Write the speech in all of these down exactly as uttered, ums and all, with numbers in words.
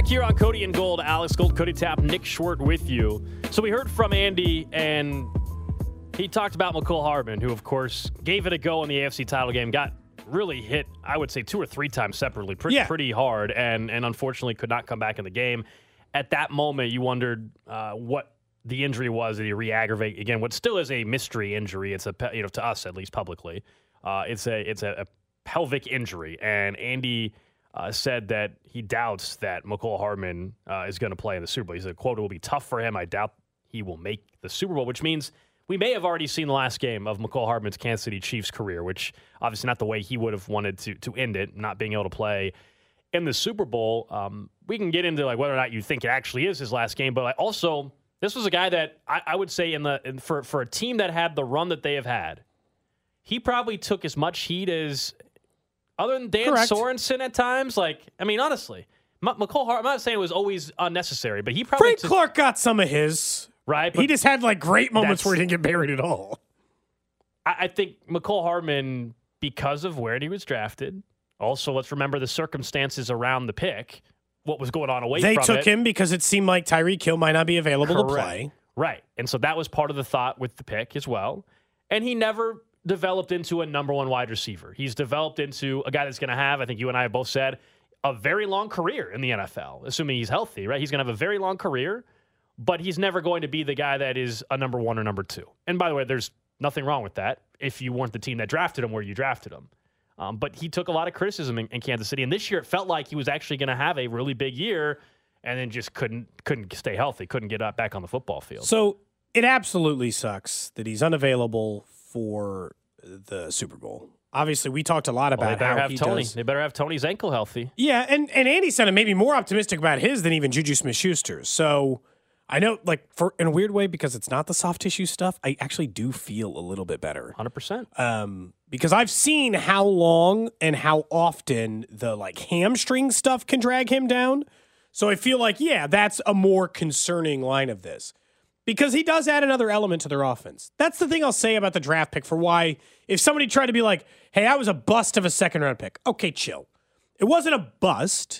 Back here on Cody and Gold, Alex Gold, Cody Tapp, Nick Schwert with you. So we heard from Andy, and he talked about Mecole Hardman, who, of course, gave it a go in the A F C title game, got really hit, I would say, two or three times separately, pretty, yeah. pretty hard, and, and unfortunately could not come back in the game. At that moment, you wondered uh, what the injury was. Did he re-aggravate? Again, what still is a mystery injury. It's a, you know, to us, at least publicly. Uh, it's a, it's a, a pelvic injury, and Andy Uh, said that he doubts that Mecole Hardman uh, is going to play in the Super Bowl. He said, quote, it will be tough for him. I doubt he will make the Super Bowl, which means we may have already seen the last game of Mecole Hardman's Kansas City Chiefs career, which obviously not the way he would have wanted to to end it, not being able to play in the Super Bowl. Um, we can get into like whether or not you think it actually is his last game, but also this was a guy that I, I would say in the in, for, for a team that had the run that they have had, he probably took as much heat as other than Dan Correct. Sorensen at times. Like, I mean, honestly, M- Mecole Hardman, I'm not saying it was always unnecessary, but he probably Frank took, Clark got some of his. Right. He just had like great moments where he didn't get buried at all. I, I think Mecole Hardman, because of where he was drafted, also let's remember the circumstances around the pick, what was going on away they from it. They took him because it seemed like Tyreek Hill might not be available Correct. to play. Right. And so that was part of the thought with the pick as well. And he never developed into a number one wide receiver. He's developed into a guy that's going to have, I think you and I have both said, a very long career in the N F L, assuming he's healthy, right? He's going to have a very long career, but he's never going to be the guy that is a number one or number two. And by the way, there's nothing wrong with that if you weren't the team that drafted him where you drafted him. Um, but he took a lot of criticism in, in Kansas City, and this year it felt like he was actually going to have a really big year and then just couldn't couldn't stay healthy, couldn't get up back on the football field. So it absolutely sucks that he's unavailable for the Super Bowl. Obviously, we talked a lot about well, they better how have he Tony. does. They better have Tony's ankle healthy. Yeah, and, and Andy sounded maybe more optimistic about his than even Juju Smith-Schuster's. So I know, like, for in a weird way, because it's not the soft tissue stuff, I actually do feel a little bit better. one hundred percent. Um, because I've seen how long and how often the, like, hamstring stuff can drag him down. So I feel like, yeah, that's a more concerning line of this. Because he does add another element to their offense. That's the thing I'll say about the draft pick for why, if somebody tried to be like, hey, I was a bust of a second-round pick. Okay, chill. It wasn't a bust.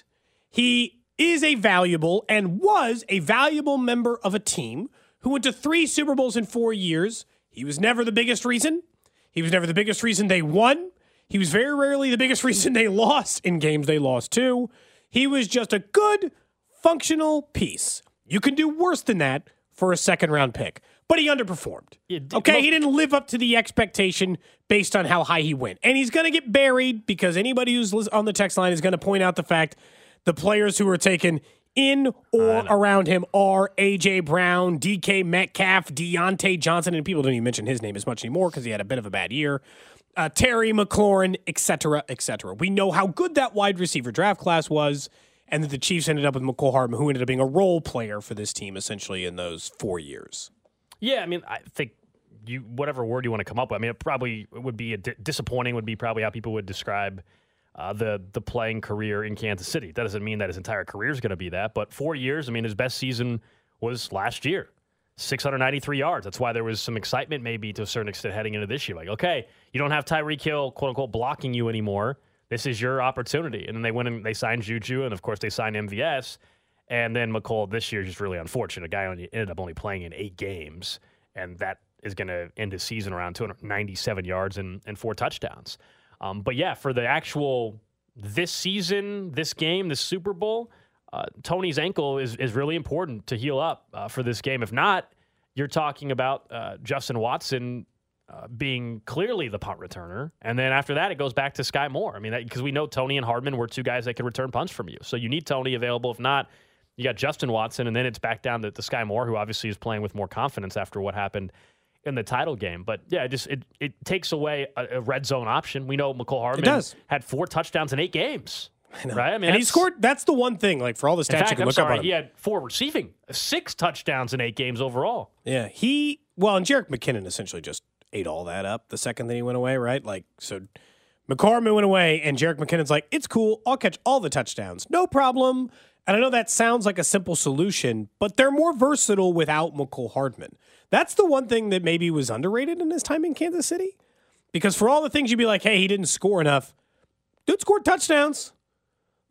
He is a valuable and was a valuable member of a team who went to three Super Bowls in four years. He was never the biggest reason. He was never the biggest reason they won. He was very rarely the biggest reason they lost in games they lost to. He was just a good, functional piece. You can do worse than that for a second-round pick. But he underperformed. Yeah, okay, most- he didn't live up to the expectation based on how high he went. And he's going to get buried because anybody who's on the text line is going to point out the fact the players who were taken in or around him are A J. Brown, D K Metcalf, Deontay Johnson, and people don't even mention his name as much anymore because he had a bit of a bad year. Uh, Terry McLaurin, et cetera, et cetera. We know how good that wide receiver draft class was, and that the Chiefs ended up with Mecole Hardman, who ended up being a role player for this team essentially in those four years. Yeah, I mean, I think you whatever word you want to come up with. I mean, it probably would be a di- disappointing. Would be probably how people would describe uh, the the playing career in Kansas City. That doesn't mean that his entire career is going to be that, but four years. I mean, his best season was last year, six hundred ninety-three yards. That's why there was some excitement, maybe to a certain extent, heading into this year. Like, okay, you don't have Tyreek Hill, quote unquote, blocking you anymore. This is your opportunity. And then they went and they signed Juju, and of course they signed M V S. And then Mecole this year is just really unfortunate. A guy only ended up only playing in eight games, and that is going to end his season around two hundred ninety-seven yards and, and four touchdowns. Um, but yeah, for the actual this season, this game, this Super Bowl, uh, Tony's ankle is is really important to heal up uh, for this game. If not, you're talking about uh, Justin Watson uh, being clearly the punt returner, and then after that, it goes back to Sky Moore. I mean, because we know Tony and Hardman were two guys that could return punts from you, so you need Tony available. If not, you got Justin Watson, and then it's back down to, to Sky Moore, who obviously is playing with more confidence after what happened in the title game. But yeah, it just it it takes away a, a red zone option. We know Mecole Hardman had four touchdowns in eight games. I know. Right? I mean, and he scored. That's the one thing. Like for all the stats fact, you can I'm look sorry, up on him. He had four receiving, six touchdowns in eight games overall. Yeah, he well, and Jerick McKinnon essentially just ate all that up the second that he went away. Right, like so. McCormick went away, and Jerick McKinnon's like, it's cool. I'll catch all the touchdowns. No problem. And I know that sounds like a simple solution, but they're more versatile without Mecole Hardman. That's the one thing that maybe was underrated in his time in Kansas City. Because for all the things you'd be like, hey, he didn't score enough, dude scored touchdowns.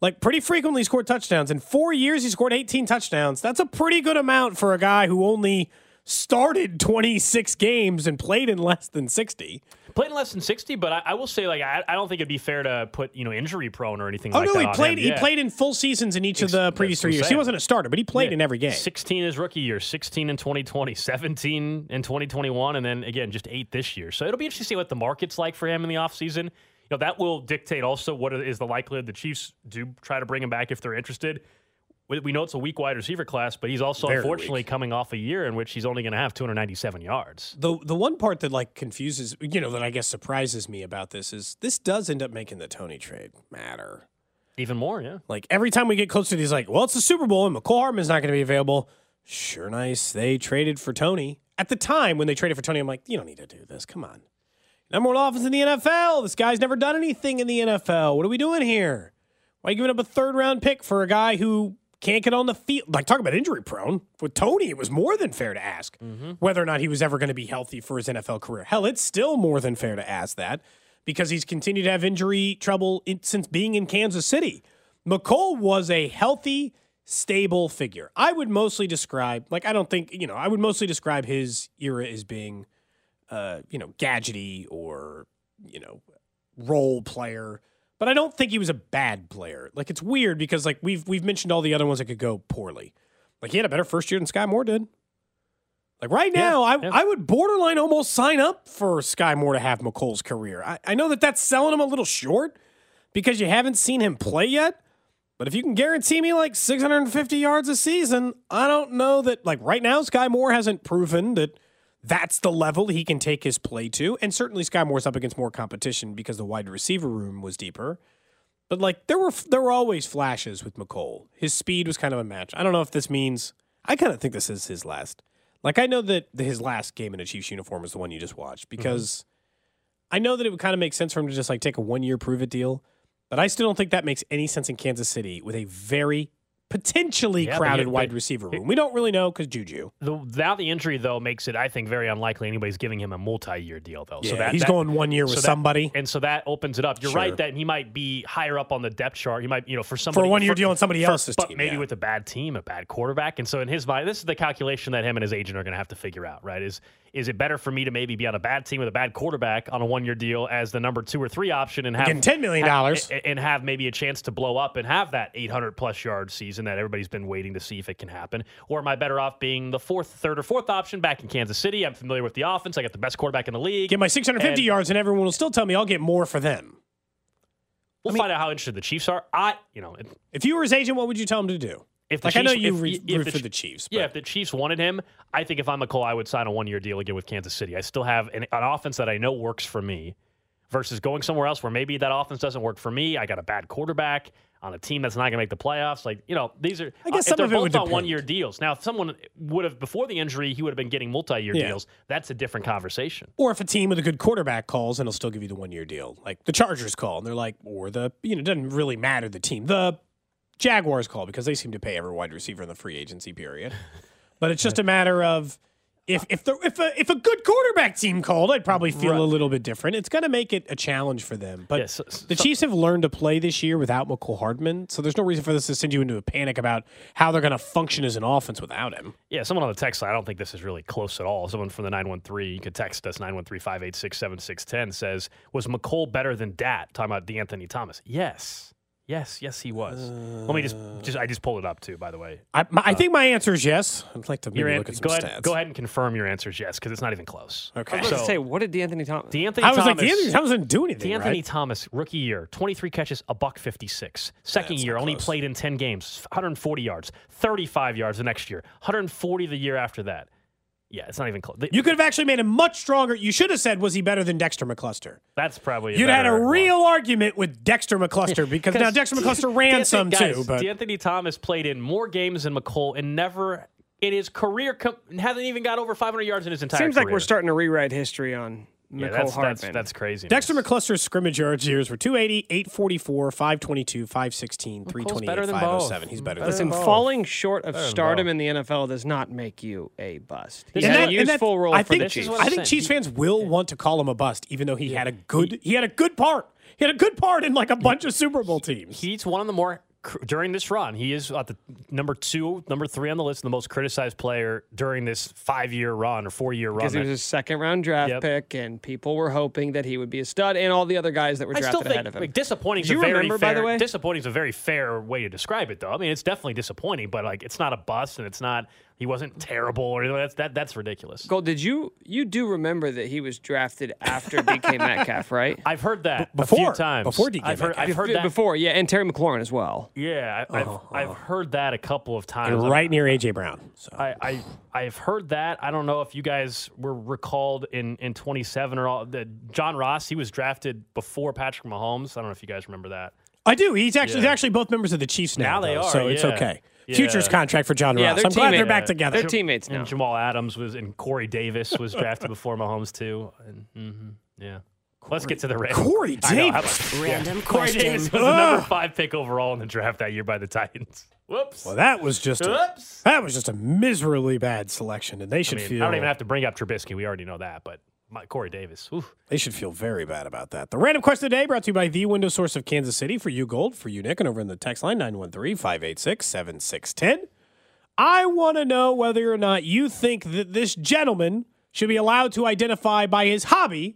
like pretty frequently scored touchdowns. In four years, he scored eighteen touchdowns. That's a pretty good amount for a guy who only started twenty-six games and played in less than sixty. Played in less than sixty, but I, I will say, like, I, I don't think it'd be fair to put, you know, injury prone or anything Oh, like no, that he on played. him. He Yeah. played in full seasons in each of the previous three years. He wasn't a starter, but he played Yeah. in every game. sixteen his rookie year, sixteen in twenty twenty, seventeen in twenty twenty-one, and then, again, just eight this year. So it'll be interesting to see what the market's like for him in the offseason. You know, that will dictate also what is the likelihood the Chiefs do try to bring him back if they're interested. We know it's a weak wide receiver class, but he's also Very unfortunately weak. coming off a year in which he's only going to have two hundred ninety-seven yards. The the one part that like confuses, you know, that I guess surprises me about this is this does end up making the Toney trade matter. Even more, yeah. Like every time we get close to these, like, well, it's the Super Bowl and McCall Hardman's not going to be available. Sure, nice. They traded for Toney. At the time when they traded for Toney, I'm like, you don't need to do this. Come on. Number one offense in the N F L. This guy's never done anything in the N F L. What are we doing here? Why are you giving up a third round pick for a guy who can't get on the field? Like, talk about injury prone. With Toney, it was more than fair to ask mm-hmm. whether or not he was ever going to be healthy for his N F L career. Hell, it's still more than fair to ask that because he's continued to have injury trouble in, since being in Kansas City. McColl was a healthy, stable figure. I would mostly describe, like, I don't think, you know, I would mostly describe his era as being, uh, you know, gadgety or, you know, role player. But I don't think he was a bad player. Like, it's weird because, like, we've we've mentioned all the other ones that could go poorly. Like, he had a better first year than Sky Moore did. Like, right now, yeah, I, yeah. I would borderline almost sign up for Sky Moore to have McColl's career. I, I know that that's selling him a little short because you haven't seen him play yet. But if you can guarantee me, like, six hundred fifty yards a season, I don't know that, like, right now, Sky Moore hasn't proven that that's the level he can take his play to. And certainly Sky Moore's up against more competition because the wide receiver room was deeper. But, like, there were there were always flashes with McColl. His speed was kind of a match. I don't know if this means – I kind of think this is his last. Like, I know that his last game in a Chiefs uniform was the one you just watched because mm-hmm. I know that it would kind of make sense for him to just, like, take a one-year prove-it deal. But I still don't think that makes any sense in Kansas City with a very – potentially yeah, crowded wide receiver room. We don't really know because Juju. The, now the injury, though, makes it, I think, very unlikely anybody's giving him a multi-year deal, though. Yeah, so that, he's that, going one year with so that, somebody. And so that opens it up. You're sure. right that he might be higher up on the depth chart. He might, you know, for somebody. For a one-year for, deal on somebody for, else's but team. maybe yeah. with a bad team, a bad quarterback. And so in his mind, this is the calculation that him and his agent are going to have to figure out, right? Is is it better for me to maybe be on a bad team with a bad quarterback on a one-year deal as the number two or three option and have Again, ten million dollars have, and have maybe a chance to blow up and have that eight hundred plus yard season that everybody's been waiting to see if it can happen? Or am I better off being the fourth, third, or fourth option back in Kansas City? I'm familiar with the offense. I got the best quarterback in the league. Get my six hundred fifty and, yards, and everyone will still tell me I'll get more for them. We'll I mean, find out how interested the Chiefs are. I, you know, it, if you were his agent, what would you tell him to do? If the like Chiefs, I know you if, root if the, for the Chiefs. But. Yeah, if the Chiefs wanted him, I think if I'm McColl, I would sign a one-year deal again with Kansas City. I still have an, an offense that I know works for me versus going somewhere else where maybe that offense doesn't work for me. I got a bad quarterback on a team that's not going to make the playoffs. Like, you know, these are I guess uh, if they're some of it would both on depend. one-year deals. Now, if someone would have, before the injury, he would have been getting multi-year yeah. deals. That's a different conversation. Or if a team with a good quarterback calls and he'll still give you the one-year deal. Like the Chargers call, and they're like, or the, you know, it doesn't really matter the team. The Jaguars call because they seem to pay every wide receiver in the free agency period. But it's just a matter of if if the if a if a good quarterback team called, I'd probably feel right. a little bit different. It's going to make it a challenge for them. But yeah, so, so, the Chiefs have learned to play this year without McCole Hardman, so there's no reason for this to send you into a panic about how they're going to function as an offense without him. Yeah, someone on the text line, I don't think this is really close at all. Someone from the nine one three, you could text us, nine one three, five eight six, seven six one zero, says, was McCole better than Dat? Talking about DeAnthony Thomas. Yes. Yes, yes, he was. Uh, Let me just, just, I just pulled it up too, by the way. I, my, I think my answer is yes. I'd like to maybe an, look at some go stats. Ahead, go ahead and confirm your answer is yes, because it's not even close. Okay. I was so, going to say, what did DeAnthony Thomas? DeAnthony I was Thomas, like, DeAnthony Thomas didn't do anything, DeAnthony right? Thomas, rookie year, twenty-three catches, a buck fifty-six. Second That's year, only close. played in ten games, one hundred forty yards, thirty-five yards the next year, one hundred forty the year after that. Yeah, it's not even close. You could have actually made him much stronger. You should have said, was he better than Dexter McCluster? That's probably a You'd had a better real one. argument with Dexter McCluster because now Dexter McCluster ran DeAnthony, some guys, too. But DeAnthony Thomas played in more games than McCole and never in his career com- hasn't even got over five hundred yards in his entire Seems career. like we're starting to rewrite history on yeah, McCole that's, Hardman. That's, that's crazy. Dexter McCluster's scrimmage yards years were two eighty, eight forty-four, five twenty-two, five sixteen, three twenty-eight, five oh seven. He's better than Listen, both. falling short of Better stardom both. in the N F L does not make you a bust. He And had that- a and useful role I for think, the Chiefs. what I I'm think saying. Chiefs He- fans will want to call him a bust, even though he had a good he had a good part. He had a good part in like a bunch of Super Bowl teams. He's one of the more during this run, he is at the number two, number three on the list, the most criticized player during this five-year run or four-year run. Because he was a second-round draft Yep. pick, and people were hoping that he would be a stud, and all the other guys that were I drafted still think ahead of him. like, disappointing is Do a you very remember, fair. by the way? Disappointing is a very fair way to describe it, though. I mean, it's definitely disappointing, but like it's not a bust, and it's not he wasn't terrible or anything. That's that that's ridiculous. Gold, did you you do remember that he was drafted after D K Metcalf, right? I've heard that before- a few times before D K I've heard, Metcalf. I've heard that Before, yeah, and Terry McLaurin as well. Yeah, I, I've I've heard that a couple of times. And right near A J Brown. So. I, I I've heard that. I don't know if you guys were recalled in in twenty-seven or all. The John Ross, he was drafted before Patrick Mahomes. I don't know if you guys remember that. I do. He's actually Yeah. they're actually both members of the Chiefs now. Now they though, are, so it's yeah. okay. Yeah. Futures contract for John Yeah, Ross. they're I'm glad they're teammates. back together. They're teammates now. And Jamal Adams was, and Corey Davis was drafted before Mahomes too. And mm-hmm, yeah. Let's get to the Rams. Corey I know, how Davis. about- Random Corey question. Davis was the number five pick overall in the draft that year by the Titans. Whoops. Well, that was just a, Whoops. that was just a miserably bad selection, and they I, should mean, feel I don't even have to bring up Trubisky. We already know that, but my, Corey Davis. Oof. they should feel very bad about that. The random question of the day brought to you by the window source of Kansas City for you Gold, for you Nick, and over in the text line nine one three, five eight six, seven six one zero. I want to know whether or not you think that this gentleman should be allowed to identify by his hobby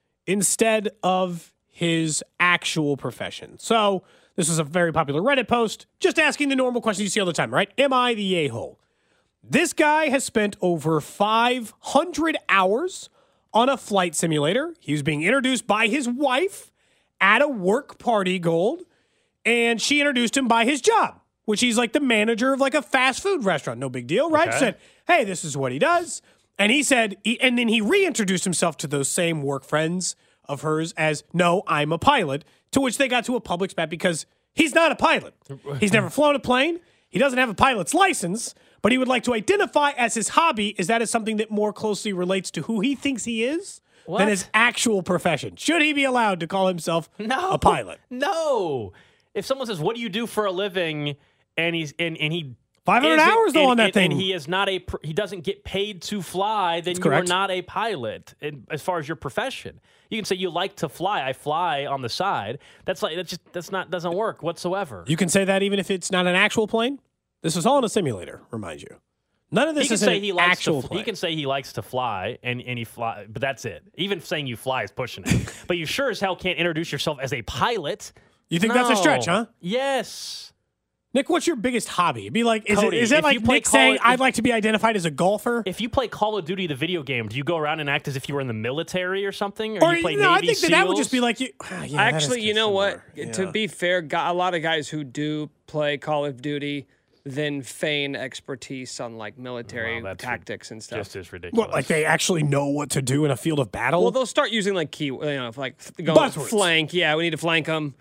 instead of his actual profession. So this is a very popular Reddit post, just asking the normal questions you see all the time, right? Am I the a-hole? This guy has spent over five hundred hours on a flight simulator. He was being introduced by his wife at a work party, Gold, and she introduced him by his job, which he's like the manager of like a fast food restaurant. No big deal, right? Okay. Said, hey, this is what he does. And he said, he, and then he reintroduced himself to those same work friends of hers as, no, I'm a pilot, to which they got to a public spat because he's not a pilot. He's never flown a plane. He doesn't have a pilot's license, but he would like to identify as his hobby. Is that as something that more closely relates to who he thinks he is What? than his actual profession? Should he be allowed to call himself No. a pilot? No. If someone says, "What do you do for a living?" and he's and, and he five hundred isn't- hours though and, on that and, thing. and he is not a pr- he doesn't get paid to fly, then you correct. are not a pilot. And as far as your profession, you can say you like to fly. I fly on the side. That's like that's just that's not doesn't work whatsoever. You can say that even if it's not an actual plane. This is all in a simulator, remind you. None of this He can is say an he likes actual to. plane. He can say he likes to fly, and, and he fly, but that's it. Even saying you fly is pushing it. But you sure as hell can't introduce yourself as a pilot. You think that's a stretch, No. huh? Yes. Nick, what's your biggest hobby? It'd be like, is Cody, it, is it if like you play Nick saying, Call- I'd like to be identified as a golfer? If you play Call of Duty, the video game, do you go around and act as if you were in the military or something? Or, Or, you play no, I Navy think that that would SEALs? just be like, you, ah, yeah, that is Actually, you kinda know what? similar. To Yeah. be fair, gu- a lot of guys who do play Call of Duty then feign expertise on like military Wow, that's tactics and stuff. just as ridiculous. What, like they actually know what to do in a field of battle? Well, they'll start using like key, you know, like go Buzzwords. flank. Yeah, we need to flank them.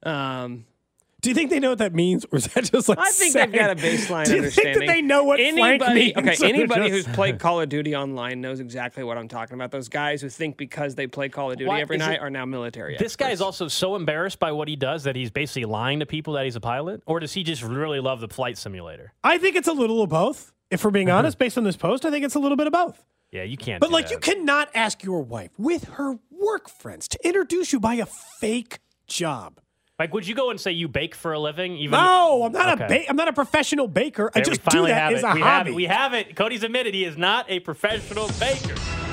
Um, do you think they know what that means? Or is that just like I think saying- they've got a baseline do you understanding. think that they know what flank anybody, means? Okay, Or anybody just- who's played Call of Duty online knows exactly what I'm talking about. Those guys who think because they play Call of Duty Why every is night it- are now military. This guy is experts. also so embarrassed by what he does that he's basically lying to people that he's a pilot? Or does he just really love the flight simulator? I think it's a little of both. If we're being honest, based on this post, I think it's a little bit of both. Yeah, you can't. But do like, that. you cannot ask your wife with her work friends to introduce you by a fake job. Like, would you go and say you bake for a living? Even No, I'm not a Okay. ba- I'm not a professional baker. I There, we just do finally that have as it. a we hobby. Have it. We have it. Cody's admitted he is not a professional baker.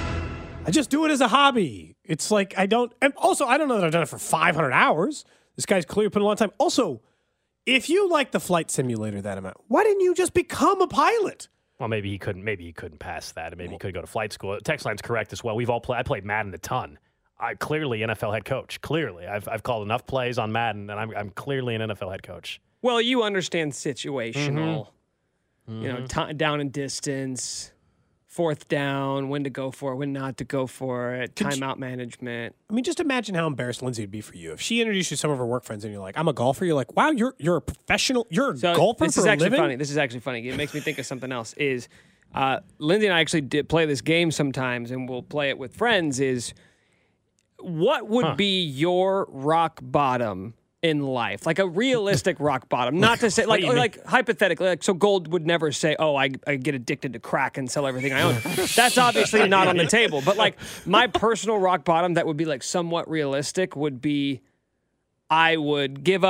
I just do it as a hobby. It's like I don't. And also, I don't know that I've done it for five hundred hours. This guy's clearly put in a lot of time. Also, if you like the flight simulator that amount, why didn't you just become a pilot? Well, maybe he couldn't. Maybe he couldn't pass that, and maybe he could go to flight school. Text line's correct as well. We've all played. I played Madden a ton. I clearly N F L head coach. Clearly, I've I've called enough plays on Madden, and I'm I'm clearly an N F L head coach. Well, you understand situational, Mm-hmm. you know, t- down and distance, fourth down, when to go for it, when not to go for it, Could you- timeout management. I mean, just imagine how embarrassed Lindsay would be for you if she introduced you to some of her work friends and you're like, "I'm a golfer." You're like, "Wow, you're you're a professional. You're a So golfer this for is a actually living." funny. This is actually funny. It makes me think of something else. Is uh, Lindsay and I actually did play this game sometimes, and we'll play it with friends. Is what would Huh. be your rock bottom in life, like a realistic rock bottom? Not to say like do you mean? like hypothetically, like so Gold would never say, "Oh, I, I get addicted to crack and sell everything I own." That's obviously not on the table. But like my personal rock bottom that would be like somewhat realistic would be, I would give up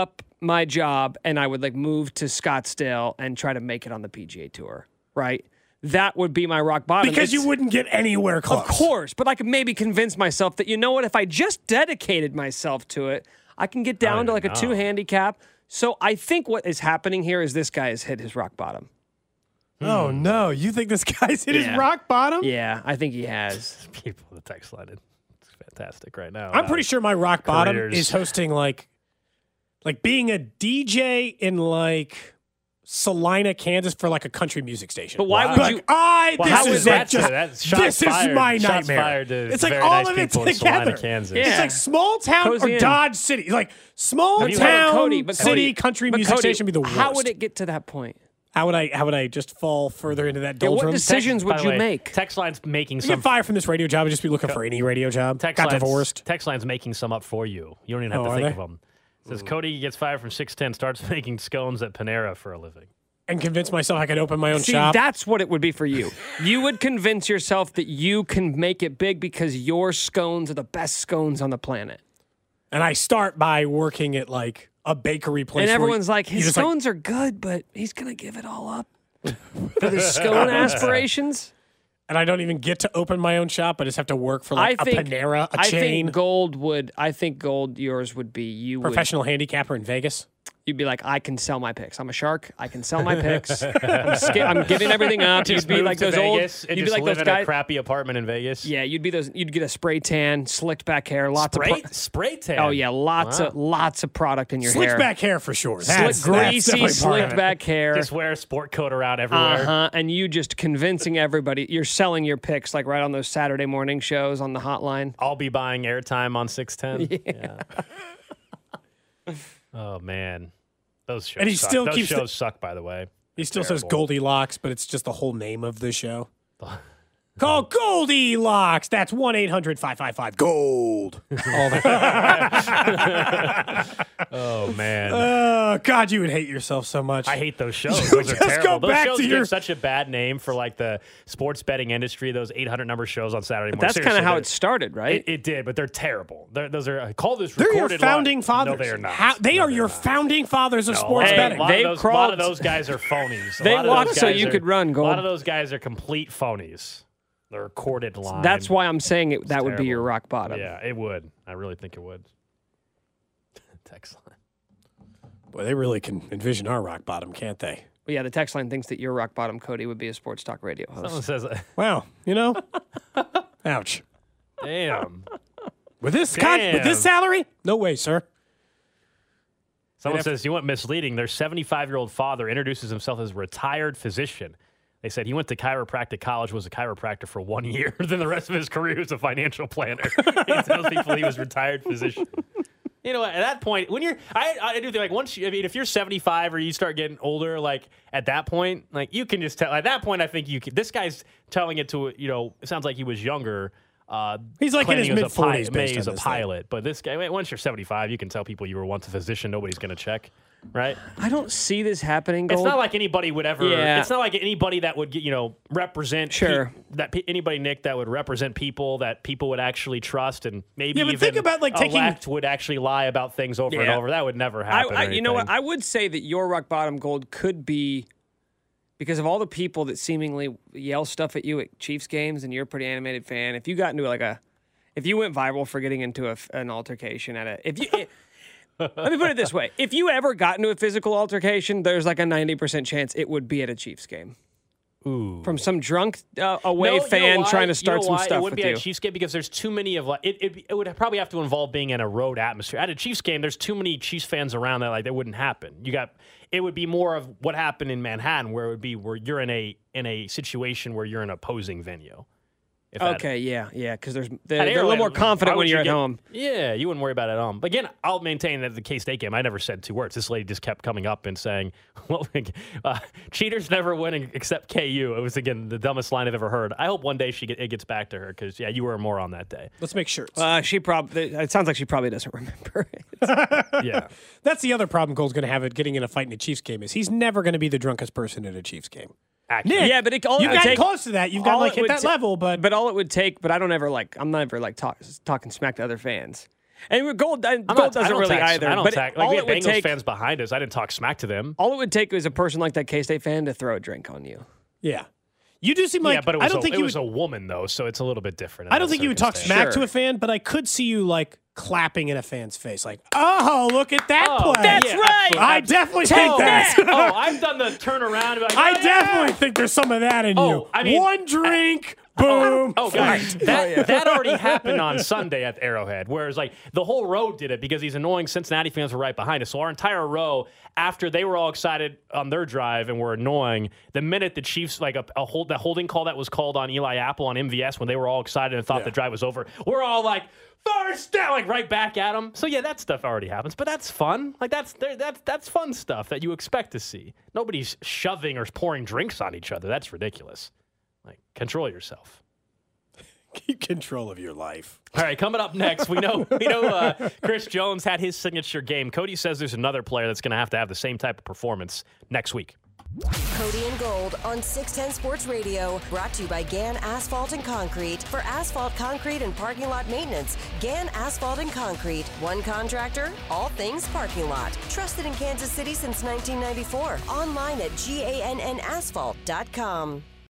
my job and I would like move to Scottsdale and try to make it on the P G A Tour, right? That would be my rock bottom. Because It's, you wouldn't get anywhere close. Of course, but I could maybe convince myself that, you know what, if I just dedicated myself to it, I can get down to like a two handicap. So I think what is happening here is this guy has hit his rock bottom. Oh, no. You think this guy's hit Yeah. his rock bottom? Yeah, I think he has. People in the text line, it's fantastic right now. I'm pretty sure my rock bottom careers. is hosting like, like being a D J in like Salina, Kansas for like a country music station. But why Wow. would Like, you? I, Well, this how is is like that? just, That's shots this fired. is my Shots nightmare. fired to It's like very all nice of it people in together. Salina, Kansas. Yeah. It's like small town Cozy or in. Dodge City. It's like small Have you But town Cody, but city Cody, country but music Cody, station would be the worst. How would it get to that point? How would I? How would I just fall further into that Yeah, what doldrums? decisions By would the you way, make? Text line's making I some get fired from this radio job. I'd just be looking for any radio job. Text Got line's, divorced. Text line's making some up for you. You don't even have Oh, to are think they? of them. It says Cody gets fired from six ten, starts making scones at Panera for a living. And convince myself I could open my own See, shop. that's what it would be for you. You would convince yourself that you can make it big because your scones are the best scones on the planet. And I start by working at like a bakery place. And where everyone's like, you his just, like, scones are good, but he's going to give it all up for the scone aspirations. and I don't even get to open my own shop. I just have to work for like I think a Panera, a I chain, think gold would. I think gold. Yours would be you. Would, professional handicapper in Vegas. you'd be like, I can sell my picks. I'm a shark. I can sell my picks. I'm, sca- I'm giving everything up. Just You'd be move like to those Vegas old. and You'd be just like live those in a guys. crappy apartment in Vegas. Yeah, you'd be those. You'd get a spray tan, slicked back hair, lots Spray, of. Pro- spray tan. oh yeah, lots Wow. of lots of product in your Slicked hair. back hair for sure. Slick, That's, that's greasy, definitely part of slicked it. back hair. Just wear a sport coat around everywhere. Uh huh. And you just convincing everybody. You're selling your picks like right on those Saturday morning shows on the hotline. I'll be buying airtime on six ten. Yeah. Oh man, those shows. And he suck. still those keeps the- shows suck. By the way, He still says Terrible. Goldilocks, but it's just the whole name of the show. Call Goldilocks. That's one eight hundred five five five gold. All that. oh man. Oh, God, you would hate yourself so much. I hate those shows. You Those are just terrible. go Those back shows to get your- such a bad name for like the sports betting industry. Those eight hundred number shows on Saturday morning. That's kind of Seriously, how they're- it started, right? It, it did, but they're terrible. They're, those are call this They're your recorded. founding live. fathers. No, they are not. How, they No, are they're your not. founding fathers of No, sports a lot- Hey, A betting. lot, they of those, a crawled- lot of those guys are phonies. A They lot of walked those so guys you are- could run, A Gold. lot of those guys are complete phonies. They're recorded live. That's why I'm saying it. That would be your terrible. rock bottom. Yeah, it would. I really think it would. Text line. Boy, they really can envision our rock bottom, can't they? But yeah, the text line thinks that your rock bottom, Cody, would be a sports talk radio host. Someone says, Wow, you know? Ouch. "Damn." With this con- with this Damn. salary? No way, sir. Someone They'd have says, "You went misleading." Their seventy-five-year-old father introduces himself as a retired physician. They said he went to chiropractic college, was a chiropractor for one year. Then the rest of his career was a financial planner. He tells people he was retired physician. You know, at that point, when you're, I, I do think like once you, I mean, if you're seventy-five or you start getting older, like at that point, like you can just tell. At that point, I think you can. This guy's telling it to, you know, it sounds like he was younger. Uh, He's like in his claiming he was a pi- mid-forties based He's on a this thing. pilot, but this guy, once you're seventy-five, you can tell people you were once a physician. Nobody's going to check, right? I don't see this happening, It's Gold. not like anybody would ever. Yeah. It's not like anybody that would, you know, represent. Sure. pe- that pe- anybody, Nick, that would represent people that people would actually trust and maybe Yeah, but even think about, like, taking- elect would actually lie about things over and Yeah. over. That would never I, happen. or I, you know what? anything. I would say that your rock bottom, Gold, could be because of all the people that seemingly yell stuff at you at Chiefs games, and you're a pretty animated fan. If you got into like a, if you went viral for getting into a, an altercation at a, if you. It, let me put it this way: if you ever got into a physical altercation, there's like a ninety percent chance it would be at a Chiefs game. Ooh. From some drunk uh, away No, you know fan why? trying to You start know some why? stuff It wouldn't with be you. at a Chiefs game because there's too many of like it, it. It would probably have to involve being in a road atmosphere. At a Chiefs game, there's too many Chiefs fans around that like that wouldn't happen. You got it would be more of what happened in Manhattan, where it would be where you're in a in a situation where you're in an opposing venue. If that- Okay, yeah, yeah, because there's they're, At they're a little Arrowhead, more why confident would when you you're at get- home. Yeah, you wouldn't worry about it at home. But again, I'll maintain that the K-State game, I never said two words. This lady just kept coming up and saying, well, uh, cheaters never win except K U. It was, again, the dumbest line I've ever heard. I hope one day she get, it gets back to her because, yeah, you were more on that day. Let's make shirts. Uh, she probably. It sounds like she probably doesn't remember. Yeah. That's the other problem Cole's going to have at getting in a fight in a Chiefs game is he's never going to be the drunkest person at a Chiefs game. Accurate. Nick, yeah, but it, all You've it would gotten take, close to that. You've gotten all like it hit would that ta- level, but but all it would take. But I don't ever like. I'm never like talk, talking smack to other fans. And Gold, I'm Gold not, doesn't I don't really tax, either. I don't but tax, like all we it had would Bengals take, fans behind us. I didn't talk smack to them. all it would take is a person like that K-State fan to throw a drink on you. Yeah. You do seem like yeah, but it was, I don't a, think it you was would, a woman though, so it's a little bit different. in I don't that think you would talk circumstance. smack Sure. to a fan, but I could see you like clapping in a fan's face, like, "Oh, look at that Oh, play!" that's yeah, right. absolutely. I definitely think Oh, that. oh, I've done the turn around. And be like, I oh, yeah. definitely think there's some of that in Oh, you. I mean- One drink, boom. Oh, guys, fight. that, that already happened on Sunday at Arrowhead, whereas like the whole row did it because these annoying Cincinnati fans were right behind us. So our entire row, after they were all excited on their drive and were annoying, the minute the Chiefs like a, a hold the holding call that was called on Eli Apple on M V S when they were all excited and thought Yeah. the drive was over, we're all like first down, like right back at them. So yeah, that stuff already happens, but that's fun. Like that's that's that's fun stuff that you expect to see. Nobody's shoving or pouring drinks on each other. That's ridiculous. Like control yourself. Keep control of your life. All right, coming up next, we know we know uh, Chris Jones had his signature game. Cody says there's another player that's going to have to have the same type of performance next week. Cody and Gold on six ten Sports Radio, brought to you by Gann Asphalt and Concrete. For asphalt, concrete, and parking lot maintenance, Gann Asphalt and Concrete. One contractor, all things parking lot. Trusted in Kansas City since nineteen ninety-four. Online at gann asphalt dot com.